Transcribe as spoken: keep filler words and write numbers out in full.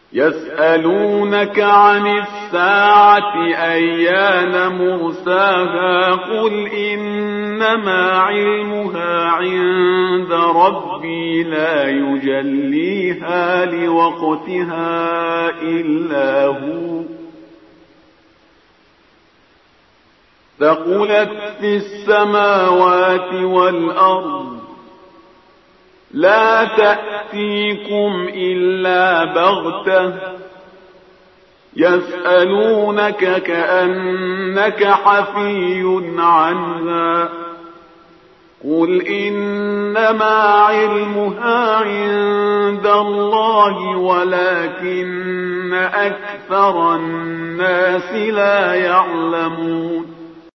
يسألونك عن الساعة أيان مرساها قل إنما علمها عند ربي لا يجليها لوقتها إلا هو ثقلت في السماوات والأرض لا تأتيكم إلا بغتة يسألونك كأنك حفي عنها قل إنما علمها عند الله ولكن أكثر الناس لا يعلمون